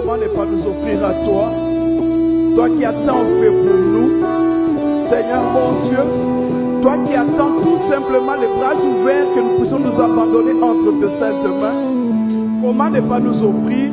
Commande pas nous offrir à toi. Toi qui as tant fait pour nous. Seigneur mon Dieu, toi qui attends tout simplement les bras ouverts que nous puissions nous abandonner entre tes saintes mains. Comment ne pas nous offrir?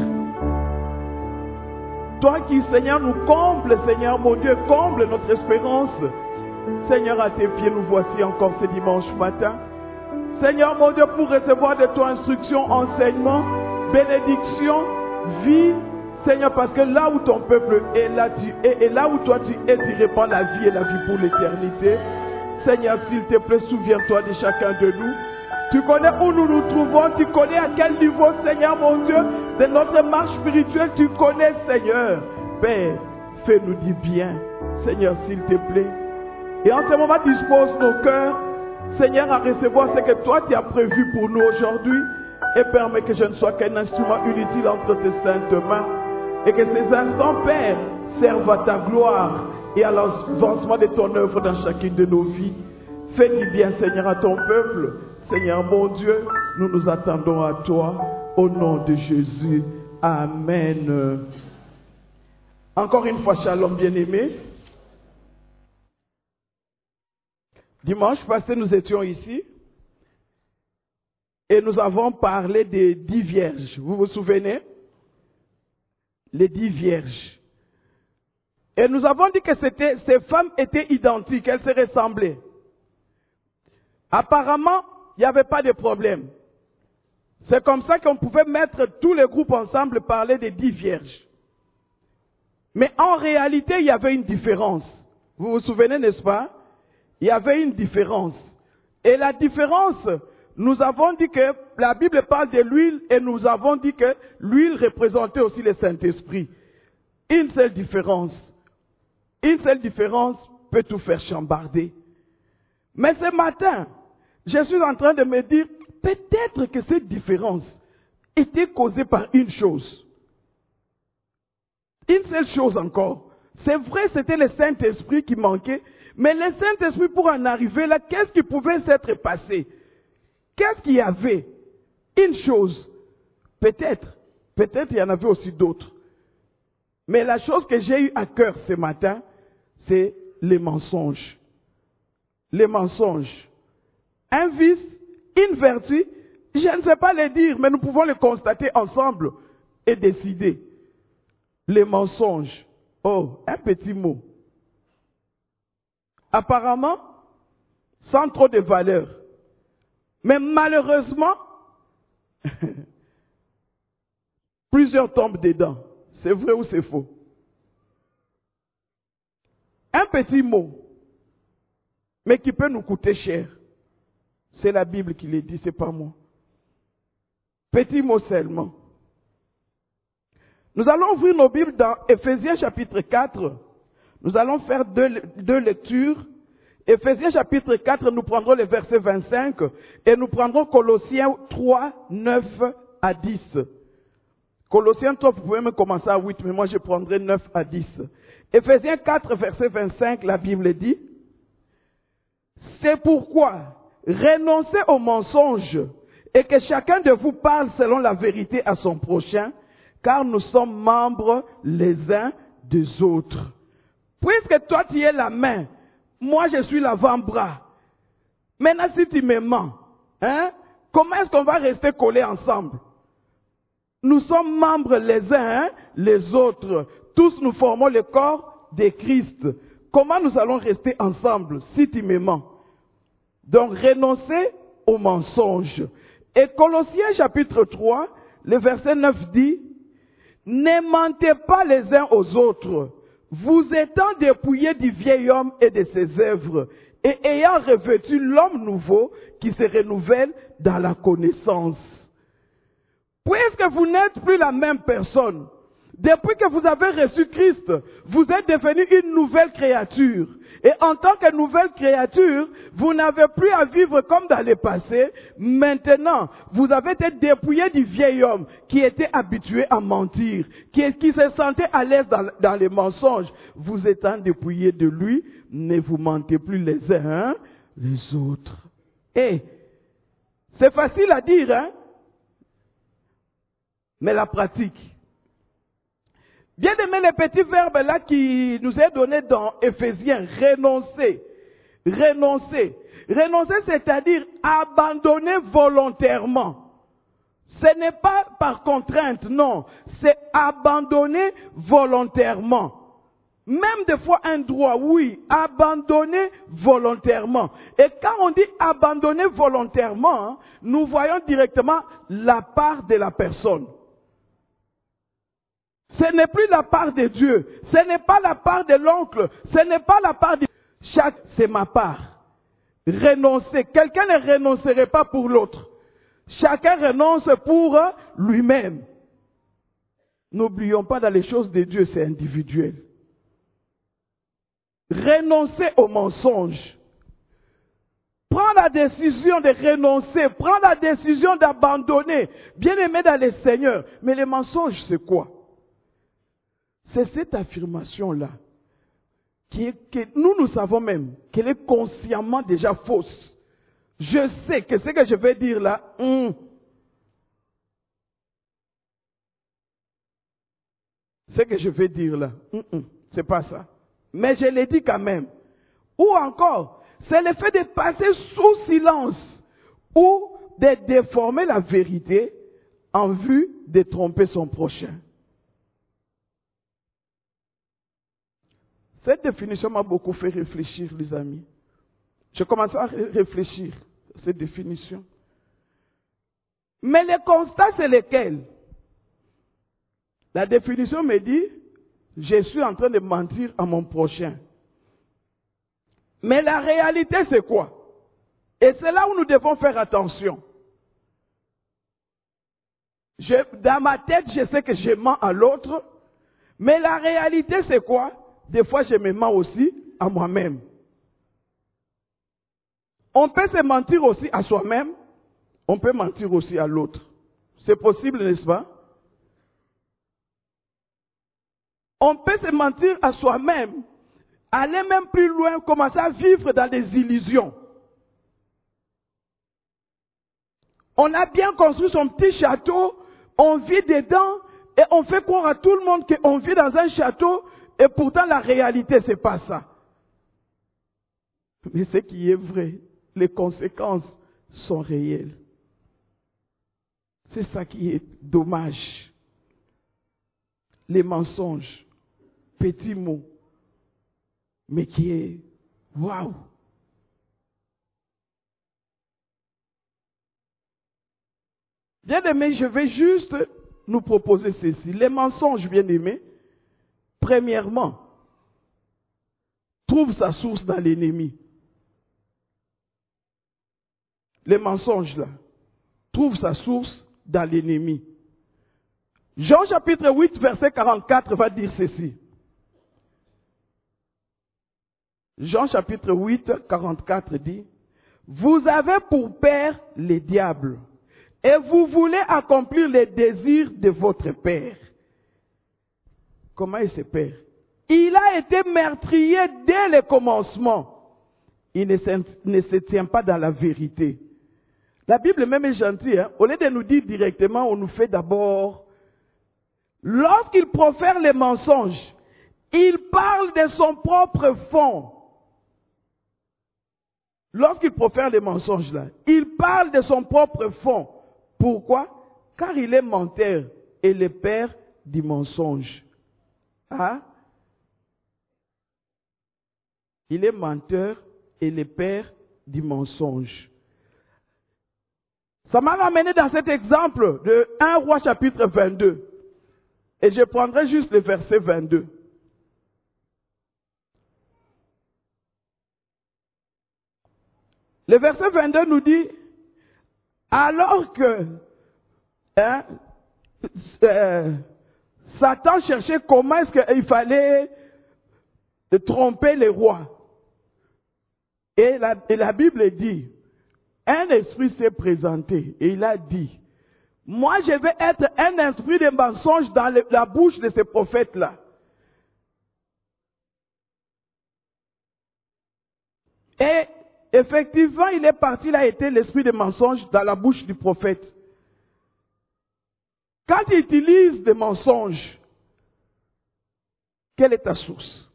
Toi qui, Seigneur, nous comble, Seigneur mon Dieu, comble notre espérance. Seigneur, à tes pieds, nous voici encore ce dimanche matin. Seigneur mon Dieu, pour recevoir de toi instruction, enseignement, bénédiction, vie. Seigneur, parce que là où ton peuple est, là tu es, et là où toi tu es, tu répands la vie et la vie pour l'éternité. Seigneur, s'il te plaît, souviens-toi de chacun de nous. Tu connais où nous nous trouvons, tu connais à quel niveau, Seigneur mon Dieu, de notre marche spirituelle, tu connais, Seigneur. Père, fais-nous du bien, Seigneur, s'il te plaît. Et en ce moment, dispose nos cœurs, Seigneur, à recevoir ce que toi tu as prévu pour nous aujourd'hui. Et permets que je ne sois qu'un instrument inutile entre tes saintes mains. Et que ces instants, Père, servent à ta gloire et à l'avancement de ton œuvre dans chacune de nos vies. Fais du bien, Seigneur, à ton peuple. Seigneur mon Dieu, nous nous attendons à toi. Au nom de Jésus. Amen. Encore une fois, shalom bien-aimés. Dimanche passé, nous étions ici. Et nous avons parlé des 10 vierges. Vous vous souvenez? Les 10 vierges. Et nous avons dit que ces femmes étaient identiques, elles se ressemblaient. Apparemment, il n'y avait pas de problème. C'est comme ça qu'on pouvait mettre tous les groupes ensemble et parler des 10 vierges. Mais en réalité, il y avait une différence. Vous vous souvenez, n'est-ce pas? Il y avait une différence. Et la différence, nous avons dit que la Bible parle de l'huile et nous avons dit que l'huile représentait aussi le Saint-Esprit. Une seule différence. Une seule différence peut tout faire chambarder. Mais ce matin, je suis en train de me dire, peut-être que cette différence était causée par une chose. Une seule chose encore. C'est vrai, c'était le Saint-Esprit qui manquait, mais le Saint-Esprit, pour en arriver là, qu'est-ce qui pouvait s'être passé? Qu'est-ce qu'il y avait? Une chose. Peut-être il y en avait aussi d'autres. Mais la chose que j'ai eu à cœur ce matin, c'est les mensonges. Les mensonges. Un vice, une vertu, je ne sais pas les dire, mais nous pouvons les constater ensemble et décider. Les mensonges. Oh, un petit mot. Apparemment, sans trop de valeur. Mais malheureusement, plusieurs tombent dedans. C'est vrai ou c'est faux? Un petit mot, mais qui peut nous coûter cher. C'est la Bible qui le dit, c'est pas moi. Petit mot seulement. Nous allons ouvrir nos Bibles dans Éphésiens chapitre 4. Nous allons faire deux lectures. Éphésiens chapitre 4, nous prendrons le verset 25 et nous prendrons Colossiens 3, 9 à 10. Colossiens 3, vous pouvez même commencer à 8, mais moi je prendrai 9 à 10. Éphésiens 4, verset 25, la Bible dit, « C'est pourquoi renoncez aux mensonges et que chacun de vous parle selon la vérité à son prochain, car nous sommes membres les uns des autres. » Puisque toi tu es la main, moi je suis l'avant-bras. Maintenant si tu me mens, comment est-ce qu'on va rester collés ensemble? Nous sommes membres les uns, les autres. Tous nous formons le corps de Christ. Comment nous allons rester ensemble si tu me mens? Donc renoncez aux mensonges. Et Colossiens chapitre 3, le verset 9 dit, « Ne mentez pas les uns aux autres, vous étant dépouillés du vieil homme et de ses œuvres, et ayant revêtu l'homme nouveau qui se renouvelle dans la connaissance. » Puisque vous n'êtes plus la même personne, depuis que vous avez reçu Christ, vous êtes devenu une nouvelle créature. Et en tant que nouvelle créature, vous n'avez plus à vivre comme dans le passé. Maintenant, vous avez été dépouillé du vieil homme qui était habitué à mentir, qui se sentait à l'aise dans les mensonges. Vous étant dépouillé de lui, ne vous mentez plus les uns les autres. Et c'est facile à dire, mais la pratique, Bien aimé, les petits verbes là qui nous est donné dans Éphésiens, renoncer. Renoncer. Renoncer, c'est-à-dire abandonner volontairement. Ce n'est pas par contrainte, non. C'est abandonner volontairement. Même des fois un droit, oui, abandonner volontairement. Et quand on dit abandonner volontairement, nous voyons directement la part de la personne. Ce n'est plus la part de Dieu. Ce n'est pas la part de l'oncle. Ce n'est pas la part de... C'est ma part. Renoncer. Quelqu'un ne renoncerait pas pour l'autre. Chacun renonce pour lui-même. N'oublions pas, dans les choses de Dieu, c'est individuel. Renoncer au mensonge. Prends la décision de renoncer. Prends la décision d'abandonner. Bien aimé dans le Seigneur. Mais les mensonges, c'est quoi? C'est cette affirmation-là que nous savons même qu'elle est consciemment déjà fausse. Je sais que ce que je vais dire là, ce que je vais dire là, c'est pas ça. Mais je l'ai dit quand même. Ou encore, c'est le fait de passer sous silence ou de déformer la vérité en vue de tromper son prochain. Cette définition m'a beaucoup fait réfléchir, les amis. Je commençais à réfléchir à cette définition. Mais le constat, c'est lequel? La définition me dit, je suis en train de mentir à mon prochain. Mais la réalité, c'est quoi? Et c'est là où nous devons faire attention. Dans ma tête, je sais que je mens à l'autre. Mais la réalité, c'est quoi? Des fois, je me mens aussi à moi-même. On peut se mentir aussi à soi-même. On peut mentir aussi à l'autre. C'est possible, n'est-ce pas? On peut se mentir à soi-même, aller même plus loin, commencer à vivre dans des illusions. On a bien construit son petit château, on vit dedans et on fait croire à tout le monde qu'on vit dans un château et pourtant la réalité, c'est pas ça. Mais ce qui est vrai, les conséquences sont réelles. C'est ça qui est dommage. Les mensonges, petits mots, mais qui est waouh. Bien-aimés, je vais juste nous proposer ceci. Les mensonges, bien-aimés, premièrement, trouvent sa source dans l'ennemi. Les mensonges, là, trouvent sa source dans l'ennemi. Jean chapitre 8, verset 44 va dire ceci. Jean chapitre 8, 44 dit, « Vous avez pour père les diables, et vous voulez accomplir les désirs de votre père. » Comment est ce père? Il a été meurtrier dès le commencement. Il ne se tient pas dans la vérité. La Bible même est gentille. Hein? Au lieu de nous dire directement, on nous fait d'abord... Lorsqu'il profère les mensonges, il parle de son propre fond. Lorsqu'il profère les mensonges là, il parle de son propre fond. Pourquoi? Car il est menteur et le père du mensonge. Hein? Il est menteur et le père du mensonge. Ça m'a ramené dans cet exemple de 1 Roi chapitre 22. Et je prendrai juste le verset 22. Le verset 22 nous dit, alors que Satan cherchait comment est-ce qu'il fallait tromper les rois. Et la Bible dit, un esprit s'est présenté et il a dit, moi je vais être un esprit de mensonge dans la bouche de ces prophètes-là. Et effectivement, il est parti, il a été l'esprit de mensonge dans la bouche du prophète. Quand il utilise des mensonges, Quelle est ta source?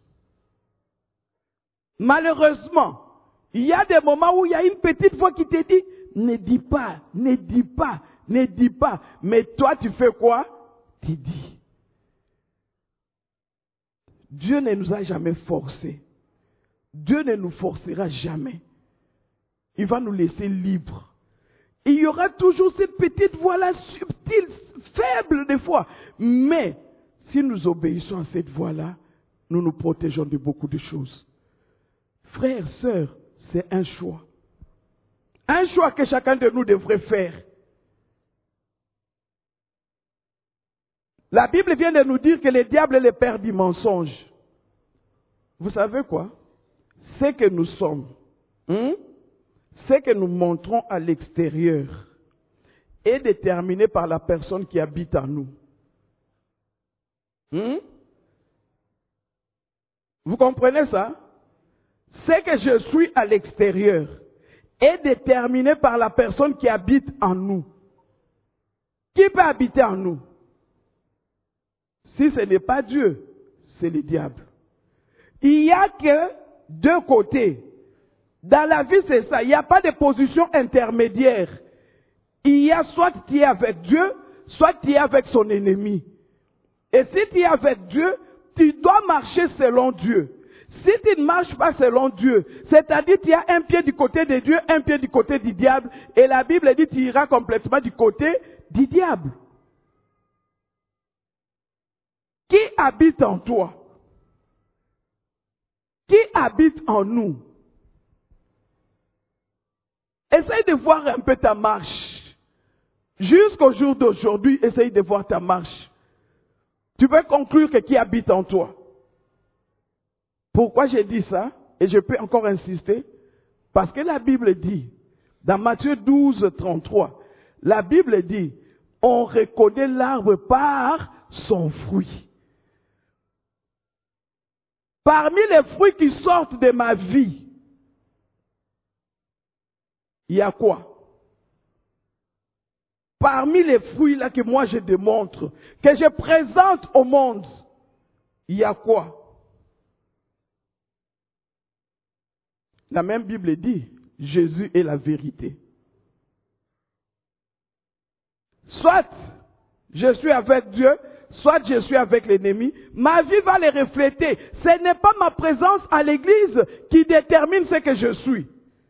Malheureusement, il y a des moments où il y a une petite voix qui te dit, ne dis pas, ne dis pas, ne dis pas. Mais toi, tu fais quoi? Tu dis. Dieu ne nous a jamais forcés. Dieu ne nous forcera jamais. Il va nous laisser libres. Il y aura toujours cette petite voix-là subtile, faible des fois. Mais si nous obéissons à cette voix-là, nous nous protégeons de beaucoup de choses. Frères, sœurs, c'est un choix. Un choix que chacun de nous devrait faire. La Bible vient de nous dire que le diable est le père du mensonge. Vous savez quoi? Ce que nous sommes, ce que nous montrons à l'extérieur est déterminé par la personne qui habite en nous. Vous comprenez ça? Ce que je suis à l'extérieur est déterminé par la personne qui habite en nous. Qui peut habiter en nous? Si ce n'est pas Dieu, c'est le diable. Il n'y a que deux côtés. Dans la vie, c'est ça. Il n'y a pas de position intermédiaire. Il y a soit tu es avec Dieu, soit tu es avec son ennemi. Et si tu es avec Dieu, tu dois marcher selon Dieu. Si tu ne marches pas selon Dieu, c'est-à-dire tu as un pied du côté de Dieu, un pied du côté du diable, et la Bible dit que tu iras complètement du côté du diable. Qui habite en toi? Qui habite en nous? Essaye de voir un peu ta marche. Jusqu'au jour d'aujourd'hui, essaye de voir ta marche. Tu peux conclure que qui habite en toi? Pourquoi j'ai dit ça? Et je peux encore insister. Parce que la Bible dit, dans Matthieu 12, 33, la Bible dit, on reconnaît l'arbre par son fruit. Parmi les fruits qui sortent de ma vie, il y a quoi? Parmi les fruits là que moi je démontre, que je présente au monde, il y a quoi? La même Bible dit, Jésus est la vérité. Soit je suis avec Dieu, soit je suis avec l'ennemi, ma vie va les refléter. Ce n'est pas ma présence à l'église qui détermine ce que je suis.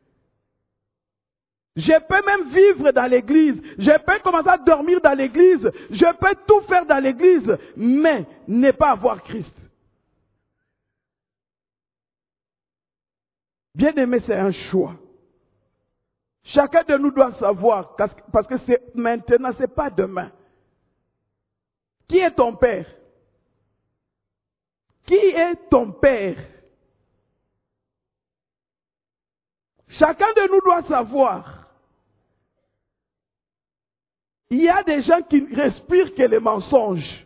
Je peux même vivre dans l'église, je peux commencer à dormir dans l'église, je peux tout faire dans l'église, mais ne pas avoir Christ. Bien-aimé, c'est un choix. Chacun de nous doit savoir, parce que c'est maintenant, c'est pas demain. Qui est ton père? Qui est ton père? Chacun de nous doit savoir. Il y a des gens qui ne respirent que les mensonges.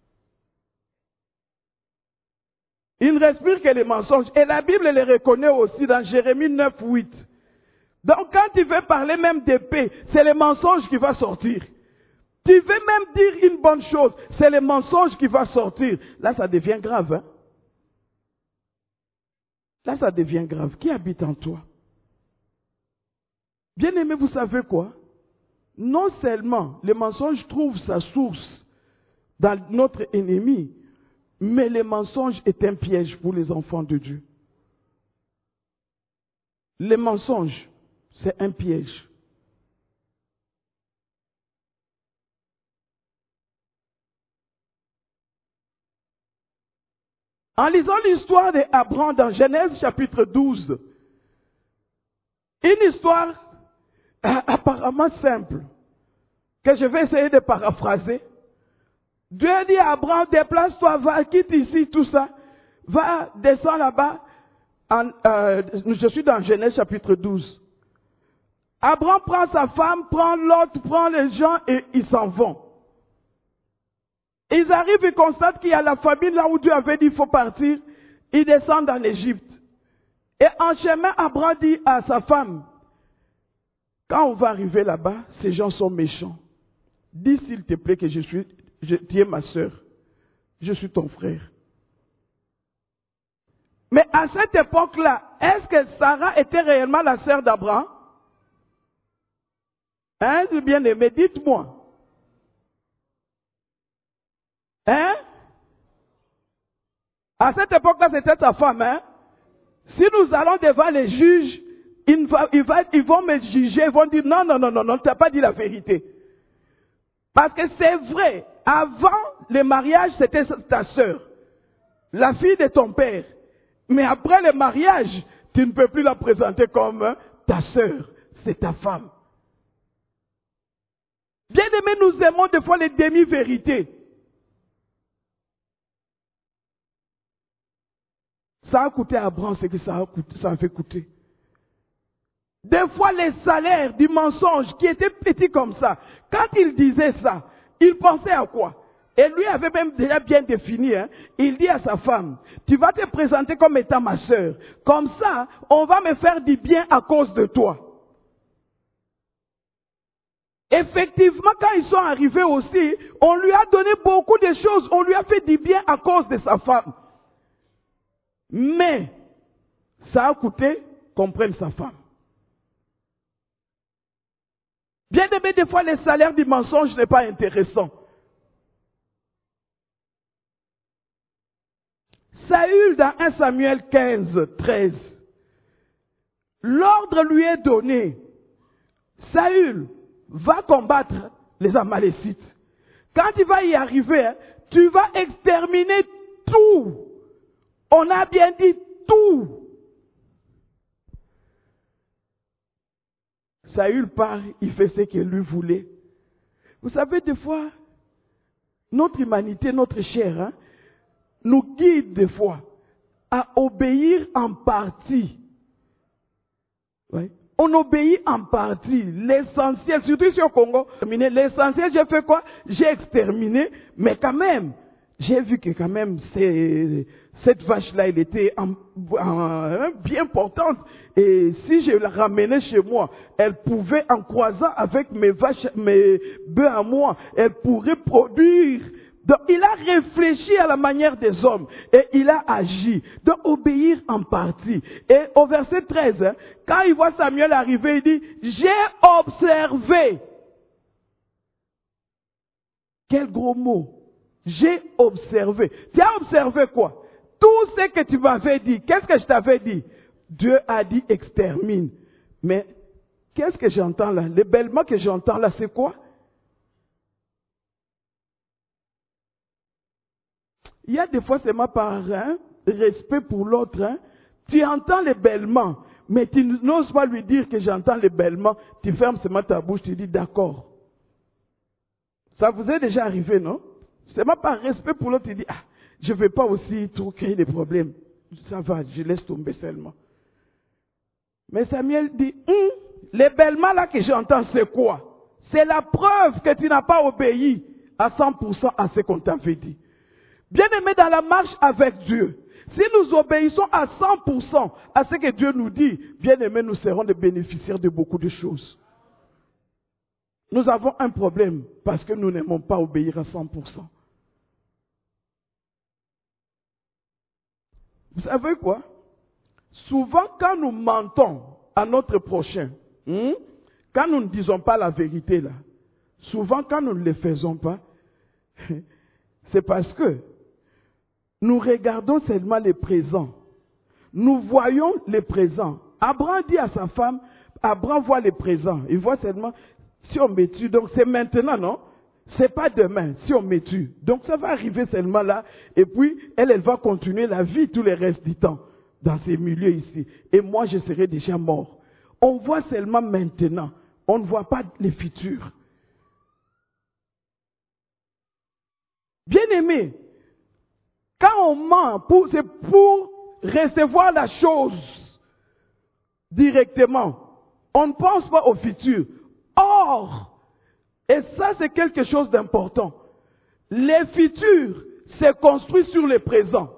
Ils ne respirent que les mensonges. Et la Bible les reconnaît aussi dans Jérémie 9, 8. Donc quand tu veux parler même de paix, c'est les mensonges qui vont sortir. Tu veux même dire une bonne chose, c'est les mensonges qui vont sortir. Là, ça devient grave. Hein? Là, ça devient grave. Qui habite en toi? Bien-aimé, vous savez quoi? Non seulement le mensonge trouve sa source dans notre ennemi, mais le mensonge est un piège pour les enfants de Dieu. Le mensonge, c'est un piège. En lisant l'histoire d'Abraham dans Genèse chapitre 12, une histoire apparemment simple, que je vais essayer de paraphraser. Dieu dit à Abraham, déplace-toi, va, quitte ici, tout ça, va, descends là-bas. Je suis dans Genèse chapitre 12. Abraham prend sa femme, prend l'autre, prend les gens et ils s'en vont. Ils arrivent et constatent qu'il y a la famine là où Dieu avait dit qu'il faut partir. Ils descendent en Égypte. Et en chemin, Abraham dit à sa femme, quand on va arriver là-bas, ces gens sont méchants. Dis s'il te plaît que tu es ma sœur. Je suis ton frère. Mais à cette époque-là, est-ce que Sarah était réellement la sœur d'Abraham? Hein, bien-aimé, dites-moi. Hein? À cette époque-là, c'était sa femme, hein? Si nous allons devant les juges, ils vont me juger, ils vont dire non, non, non, non, non, tu n'as pas dit la vérité. Parce que c'est vrai, avant le mariage, c'était ta sœur, la fille de ton père. Mais après le mariage, tu ne peux plus la présenter comme ta sœur, c'est ta femme. Bien aimé, nous aimons des fois les demi-vérités. Ça a coûté à Abraham ce que ça a fait coûter. Des fois, les salaires du mensonge qui étaient petits comme ça, quand il disait ça, il pensait à quoi? Et lui avait même déjà bien défini, hein. Il dit à sa femme, tu vas te présenter comme étant ma sœur. Comme ça, on va me faire du bien à cause de toi. Effectivement, quand ils sont arrivés aussi, on lui a donné beaucoup de choses, on lui a fait du bien à cause de sa femme. Mais, ça a coûté qu'on prenne sa femme. Bien aimé, des fois, les salaires du mensonge n'est pas intéressant. Saül, dans 1 Samuel 15, 13, l'ordre lui est donné. Saül va combattre les Amalécites. Quand il va y arriver, tu vas exterminer tout. On a bien dit tout. Saül part, il fait ce qu'il lui voulait. Vous savez, des fois, notre humanité, notre chair, hein, nous guide des fois à obéir en partie. Ouais. On obéit en partie. L'essentiel, surtout ici au Congo, l'essentiel, j'ai fait quoi? J'ai exterminé, mais quand même, j'ai vu que quand même, cette vache-là, elle était bien portante. Et si je la ramenais chez moi, elle pouvait, en croisant avec mes vaches, mes bœufs à moi, elle pourrait produire. Donc, il a réfléchi à la manière des hommes et il a agi. Donc, obéir en partie. Et au verset 13, hein, quand il voit Samuel arriver, il dit, j'ai observé. Quel gros mot. J'ai observé. Tu as observé quoi? Tout ce que tu m'avais dit. Qu'est-ce que je t'avais dit? Dieu a dit extermine. Mais, qu'est-ce que j'entends là? Le bêlement que j'entends là, c'est quoi? Il y a des fois seulement par respect pour l'autre. Hein, tu entends les bêlements, mais tu n'oses pas lui dire que j'entends les bêlements. Tu fermes seulement ta bouche, tu dis d'accord. Ça vous est déjà arrivé, non? Seulement par respect pour l'autre, tu dis, ah, je ne vais pas aussi trop créer des problèmes. Ça va, je laisse tomber seulement. Mais Samuel dit, les bêlements là que j'entends, c'est quoi? C'est la preuve que tu n'as pas obéi à 100% à ce qu'on t'avait dit. Bien-aimés, dans la marche avec Dieu, si nous obéissons à 100% à ce que Dieu nous dit, bien-aimés, nous serons des bénéficiaires de beaucoup de choses. Nous avons un problème parce que nous n'aimons pas obéir à 100%. Vous savez quoi? Souvent, quand nous mentons à notre prochain, quand nous ne disons pas la vérité là, souvent quand nous ne le faisons pas, c'est parce que nous regardons seulement les présents. Nous voyons les présents. Abraham dit à sa femme, Abraham voit les présents. Il voit seulement, si on me tue, donc c'est maintenant, non? C'est pas demain, si on me tue. Donc ça va arriver seulement là. Et puis, elle va continuer la vie tout le reste du temps dans ces milieux ici. Et moi, je serai déjà mort. On voit seulement maintenant. On ne voit pas les futurs. Bien-aimé, quand on ment, c'est pour recevoir la chose directement. On ne pense pas au futur. Or, et ça c'est quelque chose d'important, les futurs se construisent sur les présents.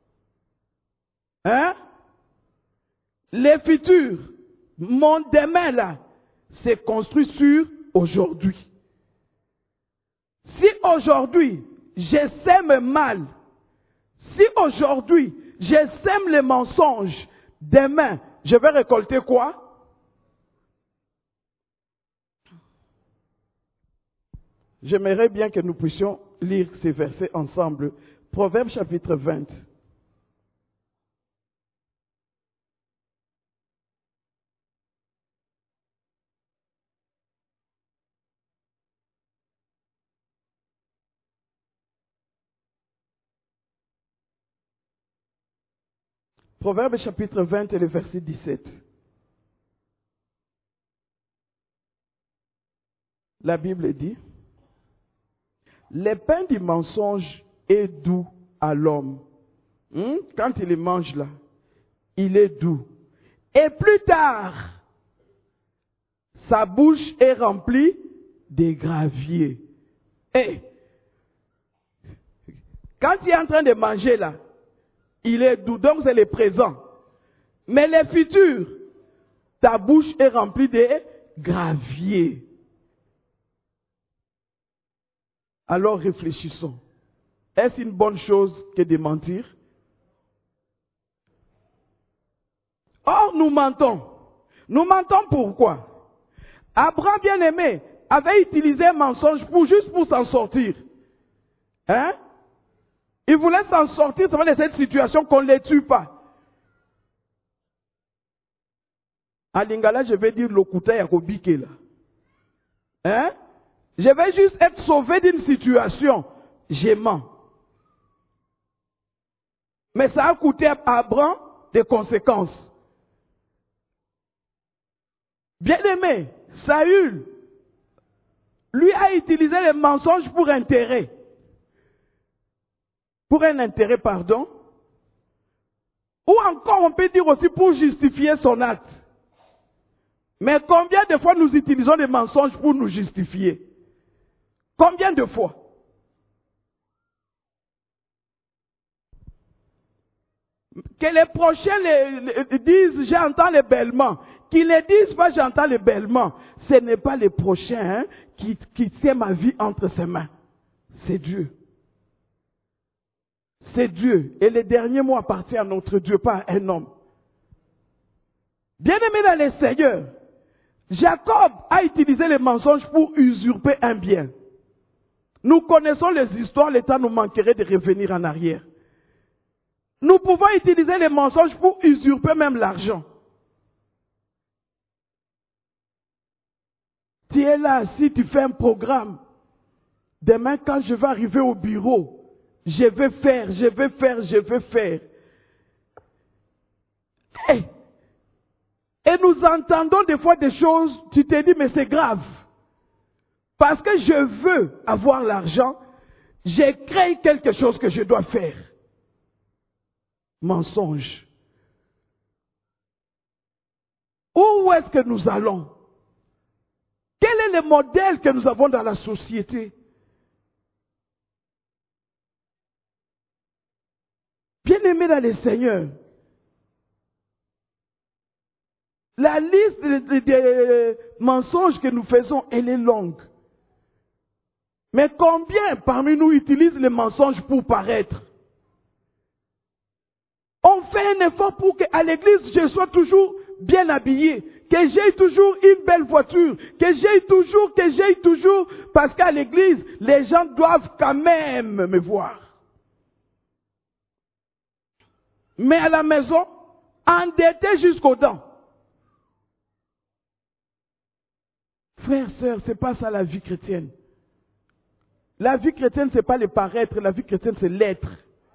Hein? Les futurs, mon demain là, se construit sur aujourd'hui. Si aujourd'hui, je sème mal, si aujourd'hui, je sème les mensonges, demain, je vais récolter quoi? J'aimerais bien que nous puissions lire ces versets ensemble. Proverbe chapitre 20. Proverbe chapitre 20 et le verset 17. La Bible dit, le pain du mensonge est doux à l'homme. Quand il le mange là, il est doux. Et plus tard, sa bouche est remplie de gravier. Et quand il est en train de manger là, il est doux, donc c'est le présent. Mais le futur, ta bouche est remplie de gravier. Alors réfléchissons. Est-ce une bonne chose que de mentir? Or, nous mentons. Nous mentons pourquoi? Abraham, bien-aimé, avait utilisé un mensonge juste pour s'en sortir. Hein? Il voulait s'en sortir de cette situation qu'on ne les tue pas. En lingala, je vais dire lokuta yakobike là. Hein? Je vais juste être sauvé d'une situation. Je mens. Mais ça a coûté à Abraham des conséquences. Bien-aimé, Saül, lui a utilisé les mensonges pour intérêt. Pour un intérêt, pardon. Ou encore, on peut dire aussi pour justifier son acte. Mais combien de fois nous utilisons les mensonges pour nous justifier? Combien de fois? Que les prochains disent j'entends les bêlements. Qu'ils ne disent pas j'entends les bêlements. Ce n'est pas les prochains qui tiennent ma vie entre ses mains. C'est Dieu. C'est Dieu. Et le dernier mot appartient à notre Dieu, pas à un homme. Bien-aimé dans le Seigneur, Jacob a utilisé les mensonges pour usurper un bien. Nous connaissons les histoires, le temps nous manquerait de revenir en arrière. Nous pouvons utiliser les mensonges pour usurper même l'argent. Tu es là, si tu fais un programme, demain quand je vais arriver au bureau, je vais faire. Et nous entendons des fois des choses, tu te dis mais c'est grave. Parce que je veux avoir l'argent, j'ai créé quelque chose que je dois faire. Mensonge. Où est-ce que nous allons? Quel est le modèle que nous avons dans la société? Bien-aimés dans le Seigneur, la liste des mensonges que nous faisons, elle est longue. Mais combien parmi nous utilisent les mensonges pour paraître? On fait un effort pour qu'à l'église, je sois toujours bien habillé, que j'ai toujours une belle voiture, que j'ai toujours, parce qu'à l'église, les gens doivent quand même me voir. Mais à la maison, endetté jusqu'aux dents. Frères, sœurs, c'est pas ça la vie chrétienne. La vie chrétienne, c'est pas le paraître, la vie chrétienne, c'est l'être.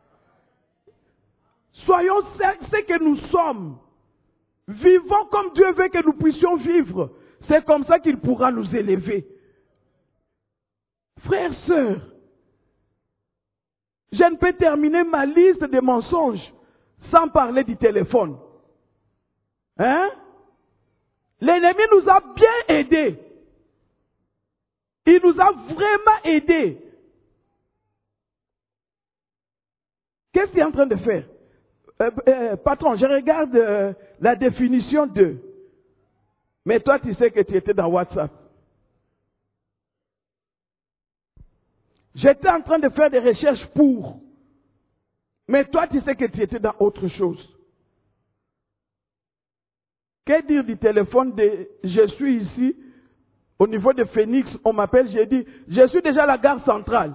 Soyons ce que nous sommes. Vivons comme Dieu veut que nous puissions vivre. C'est comme ça qu'il pourra nous élever. Frères, sœurs, je ne peux terminer ma liste de mensonges sans parler du téléphone. Hein? L'ennemi nous a bien aidés. Il nous a vraiment aidés. Qu'est-ce qu'il est en train de faire? Patron, je regarde la définition de. Mais toi, tu sais que tu étais dans WhatsApp. J'étais en train de faire des recherches pour. Mais toi, tu sais que tu étais dans autre chose. Que dire du téléphone de je suis ici, au niveau de Phoenix, on m'appelle, j'ai dit, je suis déjà à la gare centrale.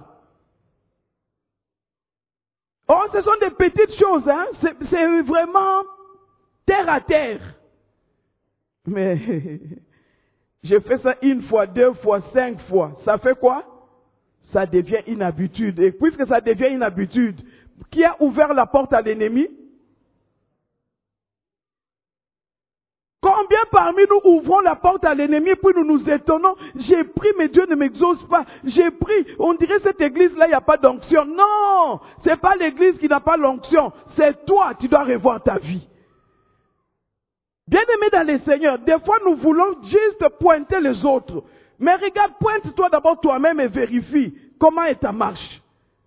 Oh, ce sont des petites choses, hein. C'est vraiment terre à terre. Mais je fais ça une fois, 2 fois, 5 fois. Ça fait quoi? Ça devient une habitude. Et puisque ça devient une habitude, qui a ouvert la porte à l'ennemi? Combien parmi nous ouvrons la porte à l'ennemi puis nous nous étonnons? J'ai pris mais Dieu ne m'exauce pas. J'ai pris, on dirait cette église-là, il n'y a pas d'onction. Non, c'est pas l'église qui n'a pas l'onction. C'est toi, tu dois revoir ta vie. Bien-aimé dans les Seigneurs, des fois nous voulons juste pointer les autres. Mais regarde, pointe-toi d'abord toi-même et vérifie comment est ta marche.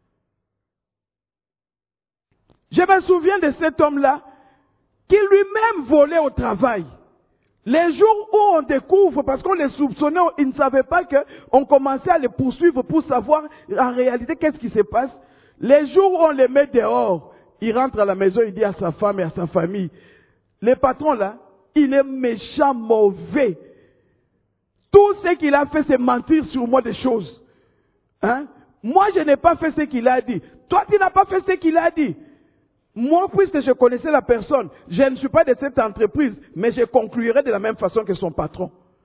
Je me souviens de cet homme-là qui lui-même volait au travail. Les jours où on découvre, parce qu'on les soupçonnait, ils ne savaient pas qu'on commençait à les poursuivre pour savoir en réalité qu'est-ce qui se passe. Les jours où on les met dehors, il rentre à la maison, il dit à sa femme et à sa famille, le patron là, il est méchant, mauvais. Tout ce qu'il a fait, c'est mentir sur moi des choses. Hein? Moi, je n'ai pas fait ce qu'il a dit. Toi, tu n'as pas fait ce qu'il a dit. Moi, puisque je connaissais la personne, je ne suis pas de cette entreprise, mais je conclurai de la même façon que son patron.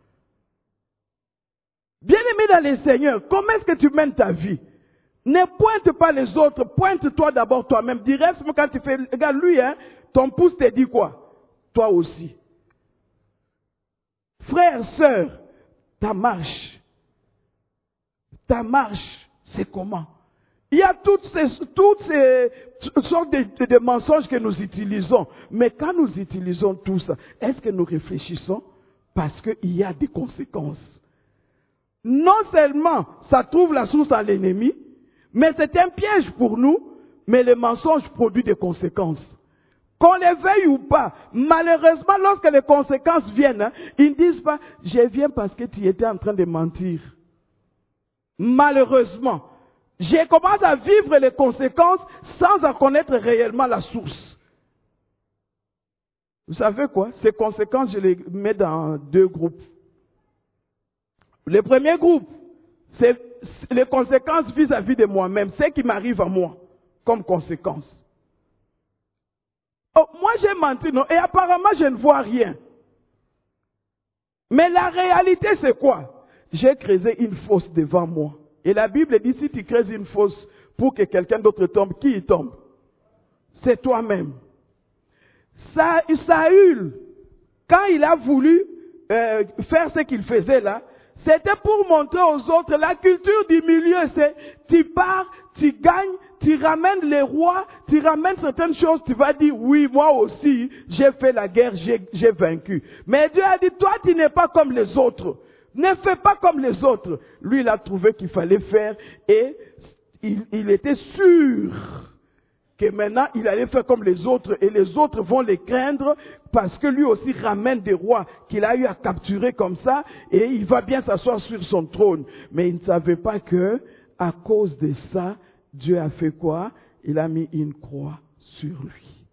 Bien-aimé dans les Seigneurs, comment est-ce que tu mènes ta vie? Ne pointe pas les autres, pointe-toi d'abord toi-même. Dis, reste quand tu fais, regarde lui, hein, ton pouce te dit quoi? Toi aussi. Frère, sœur, ta marche, c'est comment? Il y a toutes ces sortes de mensonges que nous utilisons. Mais quand nous utilisons tout ça, est-ce que nous réfléchissons? Parce qu'il y a des conséquences. Non seulement ça trouve la source à l'ennemi, mais c'est un piège pour nous, mais les mensonges produisent des conséquences. Qu'on les veuille ou pas, malheureusement, lorsque les conséquences viennent, hein, ils ne disent pas, je viens parce que tu étais en train de mentir. Malheureusement, je commence à vivre les conséquences sans en connaître réellement la source. Vous savez quoi? Ces conséquences, je les mets dans 2 groupes. Le premier groupe, c'est les conséquences vis-à-vis de moi-même, ce qui m'arrive à moi comme conséquence. Oh, moi j'ai menti, non, et apparemment je ne vois rien. Mais la réalité c'est quoi? J'ai creusé une fosse devant moi. Et la Bible dit, si tu creuses une fosse pour que quelqu'un d'autre tombe, qui y tombe? C'est toi-même. Saül, quand il a voulu faire ce qu'il faisait là, c'était pour montrer aux autres la culture du milieu. C'est, tu pars, tu gagnes, tu ramènes les rois, tu ramènes certaines choses, tu vas dire, oui, moi aussi, j'ai fait la guerre, j'ai vaincu. Mais Dieu a dit, toi, tu n'es pas comme les autres. Ne fais pas comme les autres. Lui, il a trouvé qu'il fallait faire et il était sûr que maintenant il allait faire comme les autres et les autres vont les craindre parce que lui aussi ramène des rois qu'il a eu à capturer comme ça et il va bien s'asseoir sur son trône. Mais il ne savait pas que à cause de ça, Dieu a fait quoi? Il a mis une croix sur lui.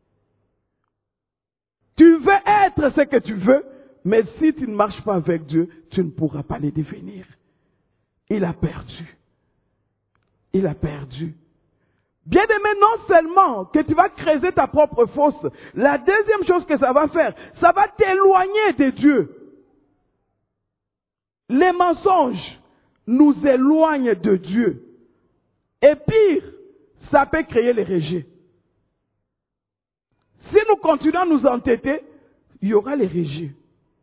Tu veux être ce que tu veux, mais si tu ne marches pas avec Dieu, tu ne pourras pas les devenir. Il a perdu. Il a perdu. Bien-aimé, non seulement que tu vas creuser ta propre fosse, la deuxième chose que ça va faire, ça va t'éloigner de Dieu. Les mensonges nous éloignent de Dieu. Et pire, ça peut créer les rejets. Si nous continuons à nous entêter, il y aura les rejets.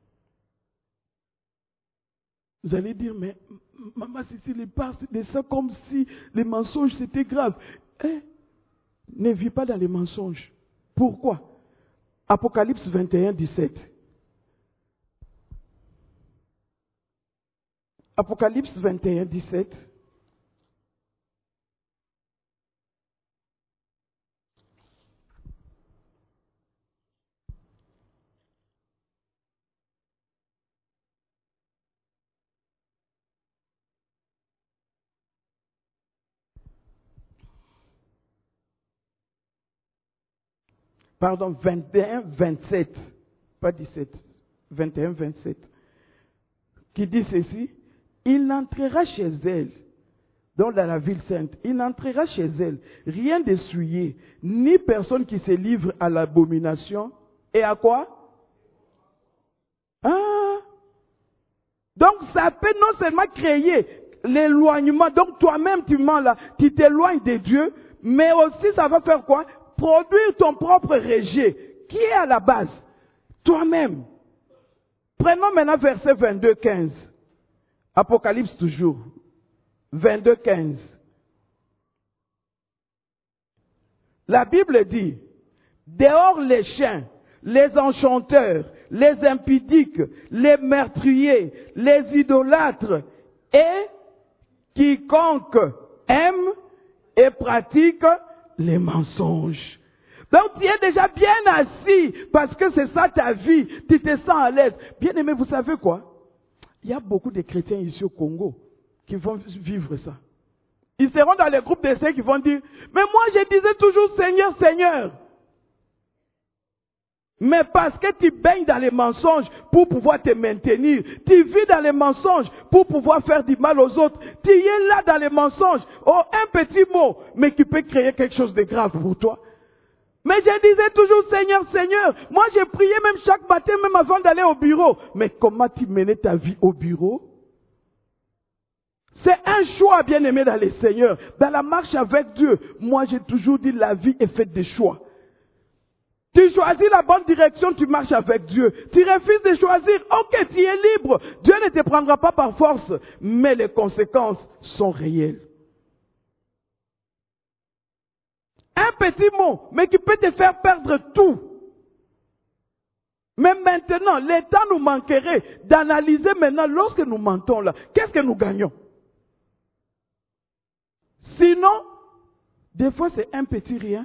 Vous allez dire, mais maman Cécile parle de ça comme si les mensonges c'était grave. Ne vis pas dans les mensonges. Pourquoi? Apocalypse 21, 17. Apocalypse 21, 17. Pardon, 21, 27. Pas 17. 21, 27. Qui dit ceci. Il n'entrera chez elle, donc dans la ville sainte, il n'entrera chez elle, rien d'essuyé, ni personne qui se livre à l'abomination. Et à quoi? Ah! Donc ça peut non seulement créer l'éloignement, donc toi-même tu mens là, tu t'éloignes de Dieu, mais aussi ça va faire quoi? Produire ton propre rejet. Qui est à la base? Toi-même. Prenons maintenant verset 22, 15. Apocalypse toujours. 22, 15. La Bible dit, dehors les chiens, les enchanteurs, les impudiques, les meurtriers, les idolâtres et quiconque aime et pratique les mensonges. Donc tu es déjà bien assis parce que c'est ça ta vie, tu te sens à l'aise. Bien aimé, vous savez quoi? Il y a beaucoup de chrétiens ici au Congo qui vont vivre ça. Ils seront dans les groupes d'essai qui vont dire, mais moi je disais toujours Seigneur, Seigneur. Mais parce que tu baignes dans les mensonges pour pouvoir te maintenir, tu vis dans les mensonges pour pouvoir faire du mal aux autres, tu es là dans les mensonges, oh un petit mot, mais qui peut créer quelque chose de grave pour toi. Mais je disais toujours Seigneur, Seigneur. Moi j'ai prié même chaque matin, même avant d'aller au bureau. Mais comment tu menais ta vie au bureau? C'est un choix, bien aimé dans les Seigneurs. Dans la marche avec Dieu, moi j'ai toujours dit la vie est faite de choix. Tu choisis la bonne direction, tu marches avec Dieu. Tu refuses de choisir, ok, tu es libre. Dieu ne te prendra pas par force, mais les conséquences sont réelles. Un petit mot, mais qui peut te faire perdre tout. Mais maintenant, le temps nous manquerait d'analyser maintenant, lorsque nous mentons là, qu'est-ce que nous gagnons? Sinon, des fois c'est un petit rien,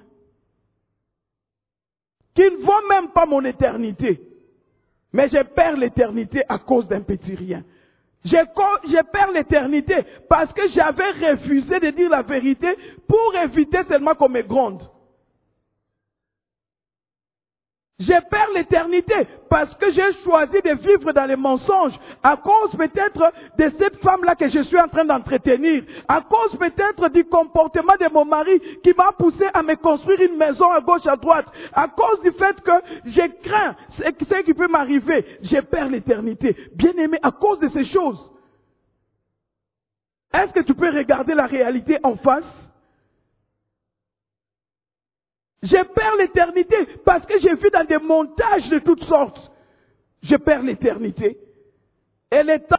qui ne vaut même pas mon éternité. Mais je perds l'éternité à cause d'un petit rien. Je perds l'éternité parce que j'avais refusé de dire la vérité pour éviter seulement qu'on me gronde. Je perds l'éternité parce que j'ai choisi de vivre dans les mensonges à cause peut-être de cette femme-là que je suis en train d'entretenir, à cause peut-être du comportement de mon mari qui m'a poussé à me construire une maison à gauche, à droite, à cause du fait que je crains ce qui peut m'arriver. Je perds l'éternité. Bien aimé, à cause de ces choses. Est-ce que tu peux regarder la réalité en face? Je perds l'éternité parce que j'ai vu dans des montages de toutes sortes. Je perds l'éternité. Et le temps,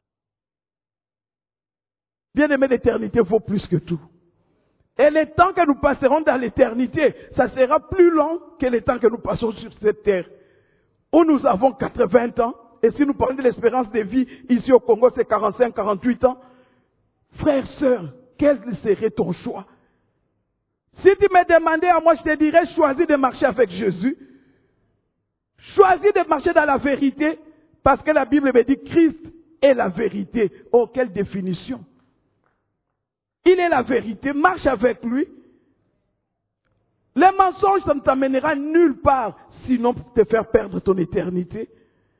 bien aimé, l'éternité vaut plus que tout. Et le temps que nous passerons dans l'éternité, ça sera plus long que le temps que nous passons sur cette terre. Où nous avons 80 ans. Et si nous parlons de l'espérance de vie ici au Congo, c'est 45, 48 ans. Frère, sœur, quel serait ton choix? Si tu me demandais à moi, je te dirais, choisis de marcher avec Jésus. Choisis de marcher dans la vérité, parce que la Bible me dit Christ est la vérité. Oh, quelle définition! Il est la vérité, marche avec lui. Les mensonges, ça ne t'amènera nulle part, sinon pour te faire perdre ton éternité.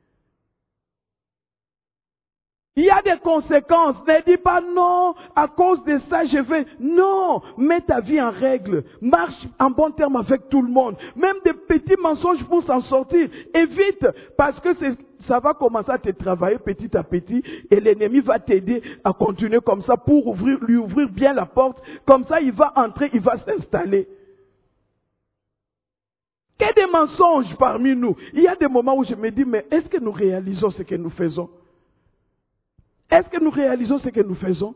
Il y a des conséquences. Ne dis pas non, à cause de ça je vais. Non, mets ta vie en règle. Marche en bon terme avec tout le monde. Même des petits mensonges pour s'en sortir. Évite, parce que ça va commencer à te travailler petit à petit et l'ennemi va t'aider à continuer comme ça pour lui ouvrir bien la porte. Comme ça, il va entrer, il va s'installer. Qu'il y ait des mensonges parmi nous. Il y a des moments où je me dis, mais est-ce que nous réalisons ce que nous faisons? Est-ce que nous réalisons ce que nous faisons?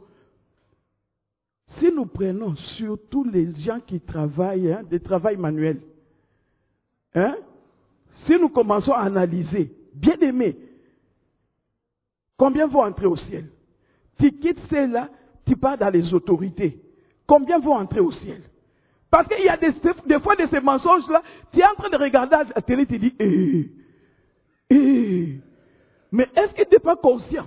Si nous prenons surtout les gens qui travaillent, des travails manuels, si nous commençons à analyser, bien aimé, combien vont entrer au ciel? Tu quittes ceux-là, tu pars dans les autorités. Combien vont entrer au ciel? Parce qu'il y a des fois de ces mensonges-là, tu es en train de regarder à la télé, tu dis, mais est-ce que tu n'es pas conscient?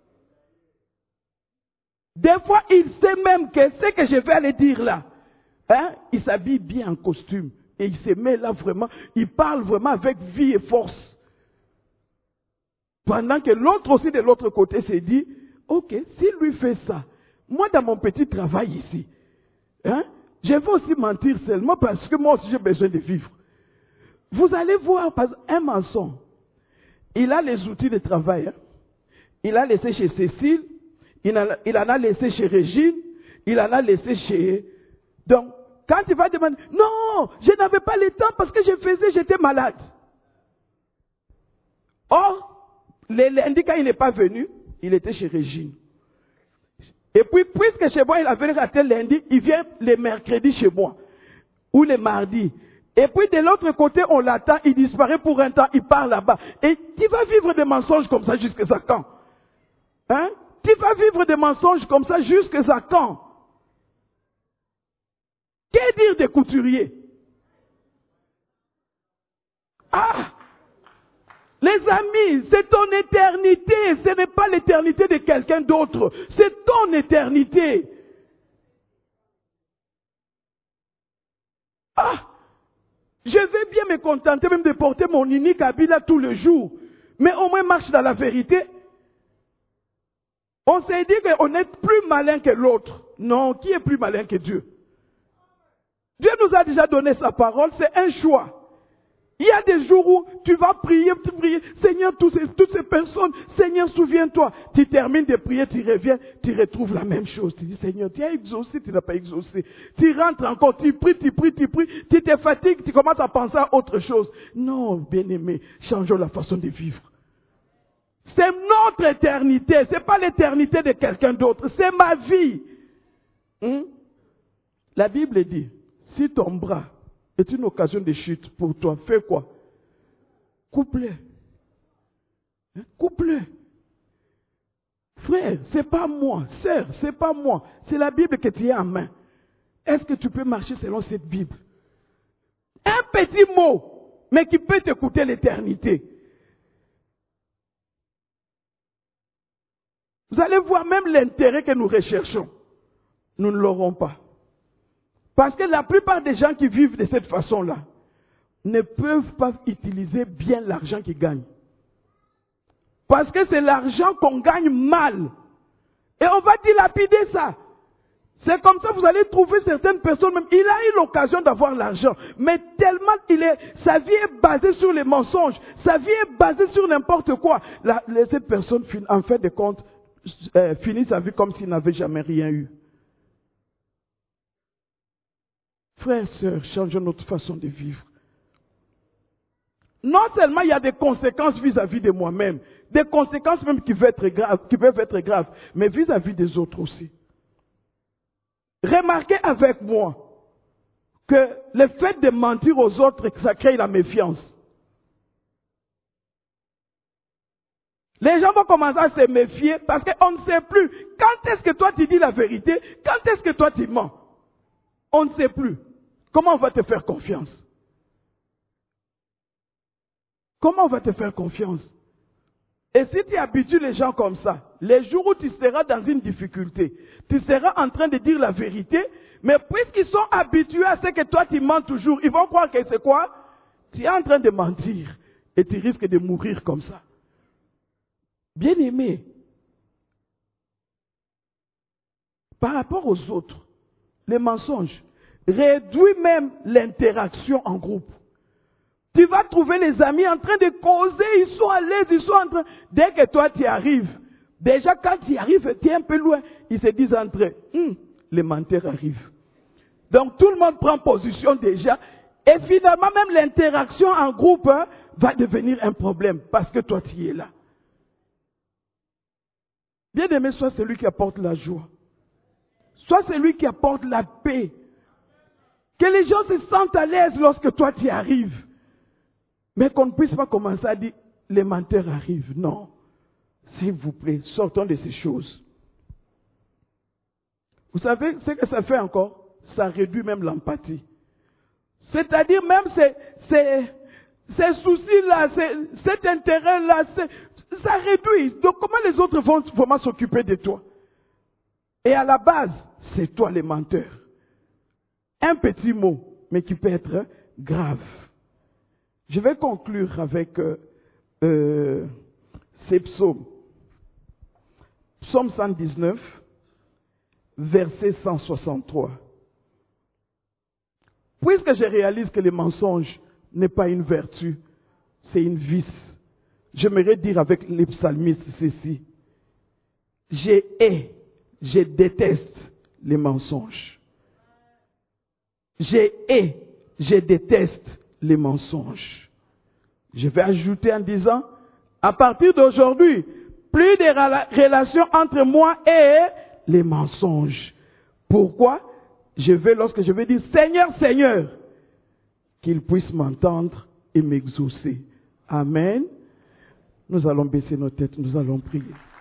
Des fois, il sait même que ce que je vais aller dire là, il s'habille bien en costume, Et il se met là vraiment, il parle vraiment avec vie et force. Pendant que l'autre aussi de l'autre côté s'est dit, ok, s'il lui fait ça, moi dans mon petit travail ici, hein, je vais aussi mentir seulement parce que moi aussi j'ai besoin de vivre. Vous allez voir, un maçon, il a les outils de travail. Hein. Il a laissé chez Cécile, il en a laissé chez Régine, il en a laissé chez... Donc, quand il va demander, non, je n'avais pas le temps parce que j'étais malade. Or, le lundi, quand il n'est pas venu, il était chez Régine. Et puis, puisque chez moi, il avait raté lundi, il vient le mercredi chez moi. Ou le mardi. Et puis, de l'autre côté, on l'attend, il disparaît pour un temps, il part là-bas. Et tu vas vivre des mensonges comme ça jusqu'à quand? Hein? Tu vas vivre des mensonges comme ça jusqu'à quand? Que dire des couturiers? Ah! Les amis, c'est ton éternité, ce n'est pas l'éternité de quelqu'un d'autre, c'est ton éternité. Ah! Je vais bien me contenter même de porter mon unique habit là tous les jours, mais au moins marche dans la vérité. On s'est dit qu'on est plus malin que l'autre. Non, qui est plus malin que Dieu? Dieu nous a déjà donné sa parole, c'est un choix. Il y a des jours où tu vas prier, Seigneur, toutes ces personnes, Seigneur, souviens-toi. Tu termines de prier, tu reviens, tu retrouves la même chose. Tu dis, Seigneur, tu as exaucé, tu n'as pas exaucé. Tu rentres encore, tu pries, tu te fatigues, tu commences à penser à autre chose. Non, bien-aimé, changeons la façon de vivre. C'est notre éternité, c'est pas l'éternité de quelqu'un d'autre, c'est ma vie. La Bible dit, si ton bras est une occasion de chute pour toi, fais quoi? Coupe-le. Coupe-le. Frère, c'est pas moi. Sœur, c'est pas moi. C'est la Bible que tu as en main. Est-ce que tu peux marcher selon cette Bible? Un petit mot, mais qui peut te coûter l'éternité. Vous allez voir même l'intérêt que nous recherchons. Nous ne l'aurons pas. Parce que la plupart des gens qui vivent de cette façon-là ne peuvent pas utiliser bien l'argent qu'ils gagnent. Parce que c'est l'argent qu'on gagne mal. Et on va dilapider ça. C'est comme ça que vous allez trouver certaines personnes, même, il a eu l'occasion d'avoir l'argent, mais tellement sa vie est basée sur les mensonges, sa vie est basée sur n'importe quoi. Cette personne, en fait de compte, finit sa vie comme s'il n'avait jamais rien eu. Frères et sœurs, changeons notre façon de vivre. Non seulement il y a des conséquences vis-à-vis de moi-même, des conséquences même qui peuvent être graves, mais vis-à-vis des autres aussi. Remarquez avec moi que le fait de mentir aux autres, ça crée la méfiance. Les gens vont commencer à se méfier parce qu'on ne sait plus quand est-ce que toi tu dis la vérité, quand est-ce que toi tu mens. On ne sait plus. Comment on va te faire confiance? Comment on va te faire confiance? Et si tu habitues les gens comme ça, les jours où tu seras dans une difficulté, tu seras en train de dire la vérité, mais puisqu'ils sont habitués à ce que toi tu mens toujours, ils vont croire que c'est quoi? Tu es en train de mentir et tu risques de mourir comme ça. Bien-aimé, par rapport aux autres, les mensonges réduisent même l'interaction en groupe. Tu vas trouver les amis en train de causer, ils sont à l'aise, ils sont en train... Dès que toi tu arrives, déjà quand tu arrives, tu es un peu loin, ils se disent entre eux, les menteurs arrivent. Donc tout le monde prend position déjà, et finalement même l'interaction en groupe va devenir un problème, parce que toi tu es là. Bien-aimé, sois celui qui apporte la joie. Sois celui qui apporte la paix. Que les gens se sentent à l'aise lorsque toi tu arrives. Mais qu'on ne puisse pas commencer à dire, les menteurs arrivent. Non. S'il vous plaît, sortons de ces choses. Vous savez ce que ça fait encore? Ça réduit même l'empathie. C'est-à-dire même ces soucis-là, cet intérêt-là, ça réduit. Donc comment les autres vont vraiment s'occuper de toi? Et à la base, c'est toi les menteurs. Un petit mot, mais qui peut être grave. Je vais conclure avec ces psaumes. Psaume 119, verset 163. Puisque je réalise que le mensonge n'est pas une vertu, c'est une vice, j'aimerais dire avec les psalmistes ceci. Je déteste les mensonges. Je déteste les mensonges. Je vais ajouter en disant, à partir d'aujourd'hui, plus de relations entre moi et les mensonges. Pourquoi? Lorsque je vais dire Seigneur, Seigneur, qu'il puisse m'entendre et m'exaucer. Amen. Nous allons baisser nos têtes, nous allons prier.